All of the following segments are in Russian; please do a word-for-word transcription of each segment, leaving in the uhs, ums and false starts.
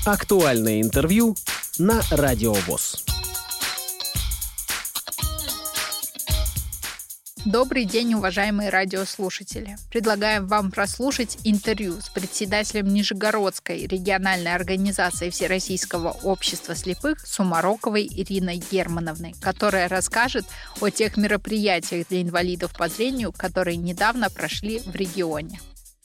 Актуальное интервью на Радио ВОС. Добрый день, уважаемые радиослушатели. Предлагаем вам прослушать интервью с председателем Нижегородской региональной организации Всероссийского общества слепых Сумароковой Ириной Германовной, которая расскажет о тех мероприятиях для инвалидов по зрению, которые недавно прошли в регионе.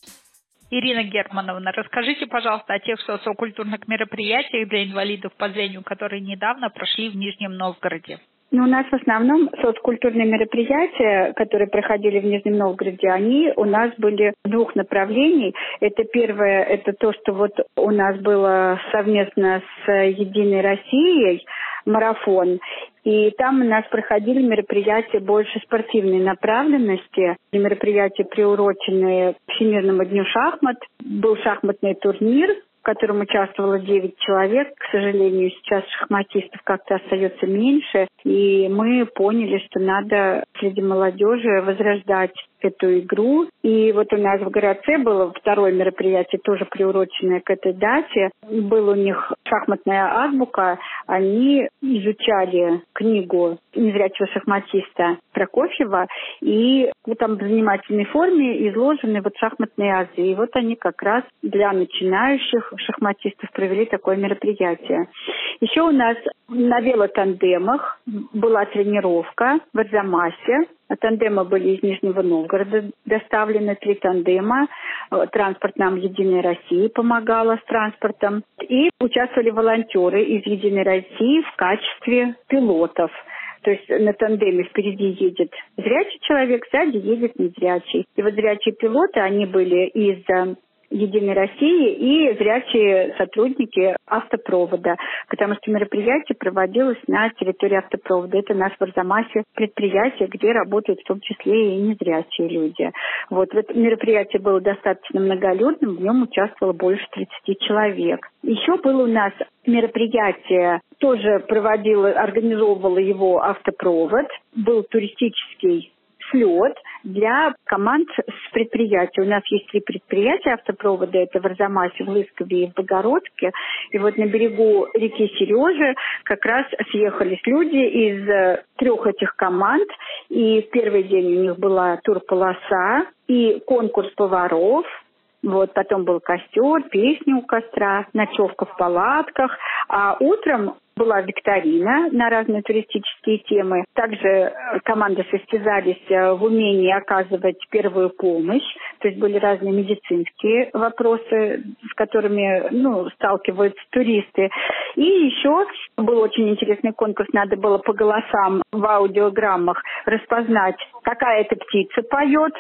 Ирина Германовна, расскажите, пожалуйста, о тех социокультурных мероприятиях для инвалидов по зрению, которые недавно прошли в Нижнем Новгороде. Ну, у нас в основном соцкультурные мероприятия, которые проходили в Нижнем Новгороде, они у нас были двух направлений. Это первое, это то, что вот у нас было совместно с «Единой Россией» марафон. И там у нас проходили мероприятия больше спортивной направленности. Мероприятия, приуроченные к Всемирному дню шахмат. Был шахматный турнир, в котором участвовало девять человек. К сожалению, сейчас шахматистов как-то остается меньше. И мы поняли, что надо среди молодежи возрождать эту игру. И вот у нас в городце было второе мероприятие, тоже приуроченное к этой дате. Был у них шахматная азбука. Они изучали книгу незрячего шахматиста Прокофьева. И вот там в занимательной форме изложены вот шахматные азы. И вот они как раз для начинающих шахматистов провели такое мероприятие. Еще у нас на велотандемах была тренировка в Арзамасе. Тандемы были из Нижнего Новгорода доставлены, три тандема. Транспорт нам «Единой России» помогала с транспортом. И участвовали волонтеры из «Единой России» в качестве пилотов. То есть на тандеме впереди едет зрячий человек, сзади едет незрячий. И вот зрячие пилоты, они были из «Единой России» и зрячие сотрудники автопровода, потому что мероприятие проводилось на территории автопровода. Это наш в Арзамасе предприятие, где работают в том числе и незрячие люди. Вот, вот мероприятие было достаточно многолюдным, в нем участвовало больше тридцати человек. Еще было у нас мероприятие, тоже проводила, организовывала его автопровод, был туристический слет для команд с предприятия. У нас есть три предприятия автопровода. Это в Арзамасе, в Лыскове и в Богородске. И вот на берегу реки Сережи как раз съехались люди из трех этих команд. И в первый день у них была турполоса и конкурс поваров. Вот, потом был костер, песни у костра, ночевка в палатках. А утром была викторина на разные туристические темы. Также команды состязались в умении оказывать первую помощь. То есть были разные медицинские вопросы, с которыми ну, сталкиваются туристы. И еще был очень интересный конкурс. Надо было по голосам в аудиограммах распознать, какая это птица поет,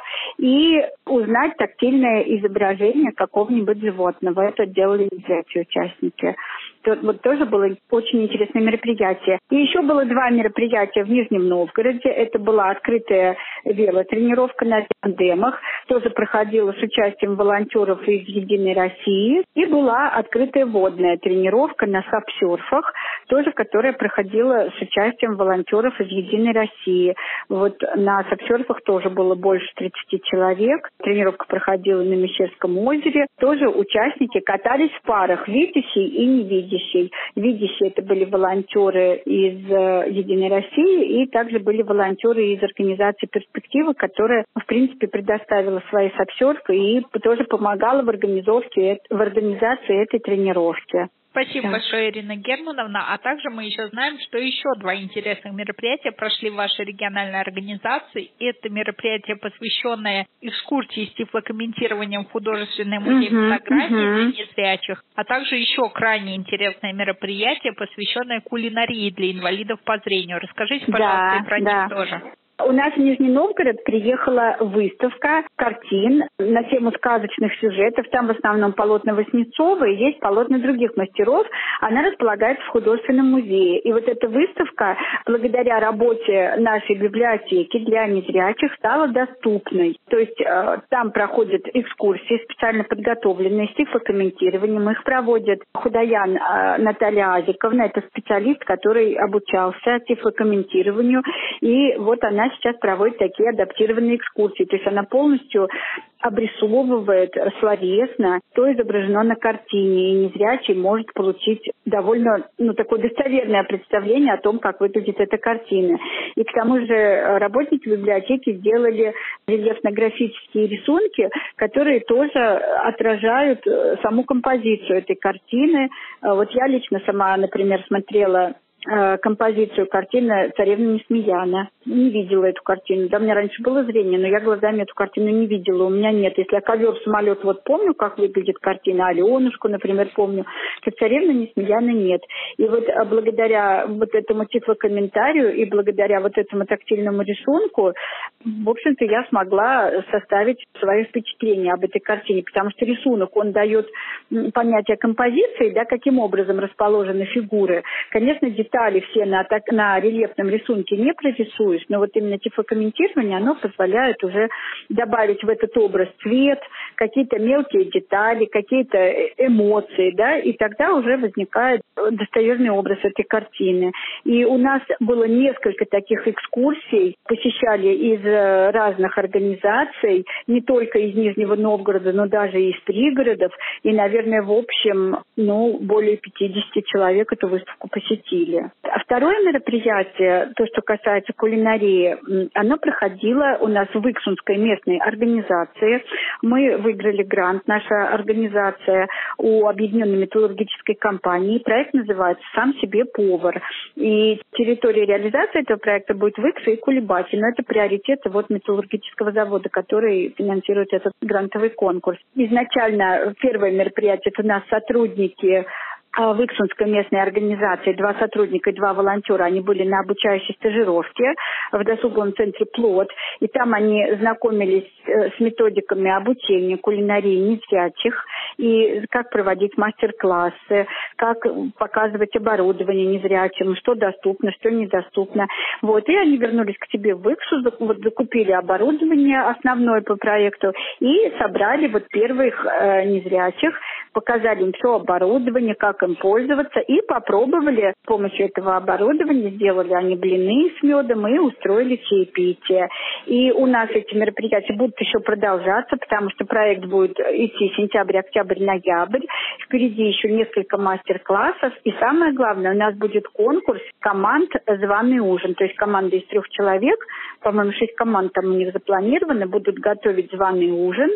и узнать тактильное изображение какого-нибудь животного. Это делали незрячие участники. Вот тоже было очень интересное мероприятие. И еще было два мероприятия в Нижнем Новгороде. Это была открытая велотренировка на тандемах. Тоже проходила с участием волонтеров из «Единой России». И была открытая водная тренировка на сапсерфах, тоже которая проходила с участием волонтеров из «Единой России». Вот на сапсерфах тоже было больше тридцати человек. Тренировка проходила на Мещерском озере. Тоже участники катались в парах, видящий и невидящий. Видящие это были волонтеры из «Единой России» и также были волонтеры из организации «Перспектива», которая, в принципе, предоставила свои сапсерфы и тоже помогала в организации, в организации этой тренировки. Спасибо да. большое, Ирина Германовна. А также мы еще знаем, что еще два интересных мероприятия прошли в вашей региональной организации. Это мероприятие, посвященное экскурсии с тифлокомментированием в художественный музей uh-huh, фотографий uh-huh. для незрячих, а также еще крайне интересное мероприятие, посвященное кулинарии для инвалидов по зрению. Расскажите, пожалуйста, да, и про да. них тоже. У нас в Нижний Новгород приехала выставка картин на тему сказочных сюжетов. Там в основном полотна Васнецова и есть полотна других мастеров. Она располагается в художественном музее. И вот эта выставка, благодаря работе нашей библиотеки для незрячих, стала доступной. То есть э, там проходят экскурсии, специально подготовленные с тифлокомментированием. Их проводит Худаян э, Наталья Азиковна. Это специалист, который обучался тифлокомментированию. И вот она она сейчас проводит такие адаптированные экскурсии. То есть она полностью обрисовывает словесно, что изображено на картине, и незрячий может получить довольно ну, такое достоверное представление о том, как выглядит эта картина. И к тому же работники библиотеки сделали рельефно-графические рисунки, которые тоже отражают саму композицию этой картины. Вот я лично сама, например, смотрела композицию картины «Царевна Несмеяна». Не видела эту картину. Да, у меня раньше было зрение, но я глазами эту картину не видела. У меня нет. Если я ковер, самолет, вот помню, как выглядит картина, Аленушку, например, помню, то «Царевна Несмеяна» нет. И вот благодаря вот этому тифлокомментарию и благодаря вот этому тактильному рисунку, в общем-то, я смогла составить свое впечатление об этой картине, потому что рисунок, он дает понятие композиции, да, каким образом расположены фигуры. Конечно, детали все на, так, на рельефном рисунке не прорисуешь, но вот именно тифлокомментирование, оно позволяет уже добавить в этот образ цвет, какие-то мелкие детали, какие-то эмоции, да, и тогда уже возникает достоверный образ этой картины. И у нас было несколько таких экскурсий, посещали из разных организаций, не только из Нижнего Новгорода, но даже из пригородов, и, наверное, в общем, ну, более пятьдесят человек эту выставку посетили. А второе мероприятие, то, что касается кулинарии, оно проходило у нас в Иксунской местной организации. Мы выиграли грант, наша организация, у Объединенной металлургической компании. Проект называется «Сам себе повар». И территория реализации этого проекта будет в Иксе и Кулебаке. Но это приоритеты вот металлургического завода, который финансирует этот грантовый конкурс. Изначально первое мероприятие – это у нас сотрудники в Иксунской местной организации, два сотрудника и два волонтера, они были на обучающей стажировке в досуговом центре «Плод», и там они знакомились с методиками обучения кулинарии незрячих, и как проводить мастер-классы, как показывать оборудование незрячим, что доступно, что недоступно. Вот. И они вернулись к себе в Иксу, вот, закупили оборудование основное по проекту и собрали вот первых э, незрячих, показали им все оборудование, как им пользоваться, и попробовали с помощью этого оборудования, сделали они блины с медом и устроили чаепитие. И у нас эти мероприятия будут еще продолжаться, потому что проект будет идти сентябрь, октябрь, ноябрь. Впереди еще несколько мастер-классов. И самое главное, у нас будет конкурс команд «Званый ужин». То есть команда из трех человек, по-моему, шесть команд там у них запланировано, будут готовить званый ужин.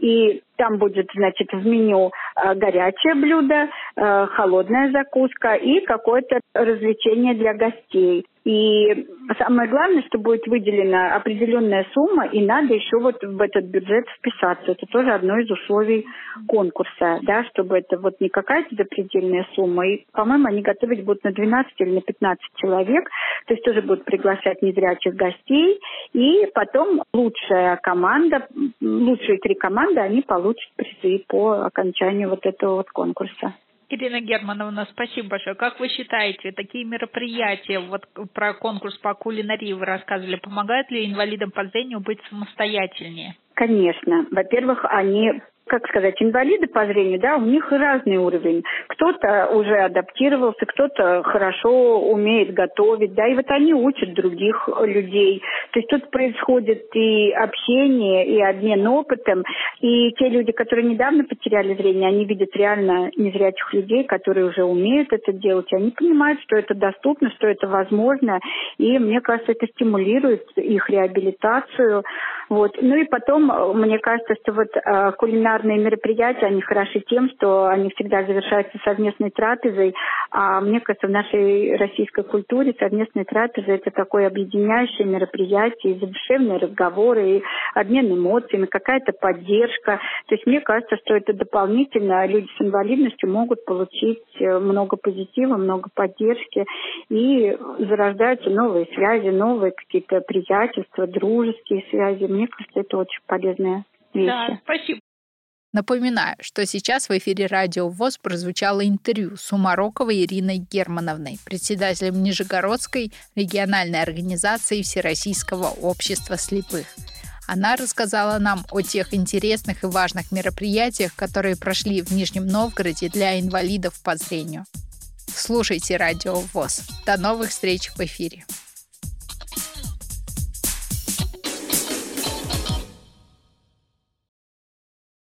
И там будет, значит, в меню э, горячее блюдо, э, холодная закуска и какое-то развлечение для гостей. И самое главное, что будет выделена определенная сумма, и надо еще вот в этот бюджет вписаться. Это тоже одно из условий конкурса, да, чтобы это вот не какая-то запредельная сумма. И, по-моему, они готовить будут на двенадцать или на пятнадцать человек, то есть тоже будут приглашать незрячих гостей. И потом лучшая команда, лучшие три команды, они получат призы по окончанию вот этого вот конкурса. Ирина Германовна, спасибо большое. Как вы считаете, такие мероприятия, вот про конкурс по кулинарии вы рассказывали, помогают ли инвалидам по зрению быть самостоятельнее? Конечно. Во-первых, они, как сказать, инвалиды по зрению, да, у них разный уровень. Кто-то уже адаптировался, кто-то хорошо умеет готовить, да, и вот они учат других людей. То есть тут происходит и общение, и обмен опытом, и те люди, которые недавно потеряли зрение, они видят реально незрячих людей, которые уже умеют это делать, и они понимают, что это доступно, что это возможно, и мне кажется, это стимулирует их реабилитацию. Вот. Ну и потом, мне кажется, что вот э, кулинарные мероприятия, они хороши тем, что они всегда завершаются совместной трапезой, а мне кажется, в нашей российской культуре совместная трапеза – это такое объединяющее мероприятие, и задушевные разговоры, и обмен эмоциями, какая-то поддержка. То есть мне кажется, что это дополнительно люди с инвалидностью могут получить много позитива, много поддержки, и зарождаются новые связи, новые какие-то приятельства, дружеские связи. Мне кажется, это очень полезная вещь. Да, спасибо. Напоминаю, что сейчас в эфире Радио ВОС прозвучало интервью с Сумароковой Ириной Германовной, председателем Нижегородской региональной организации Всероссийского общества слепых. Она рассказала нам о тех интересных и важных мероприятиях, которые прошли в Нижнем Новгороде для инвалидов по зрению. Слушайте Радио ВОС. До новых встреч в эфире.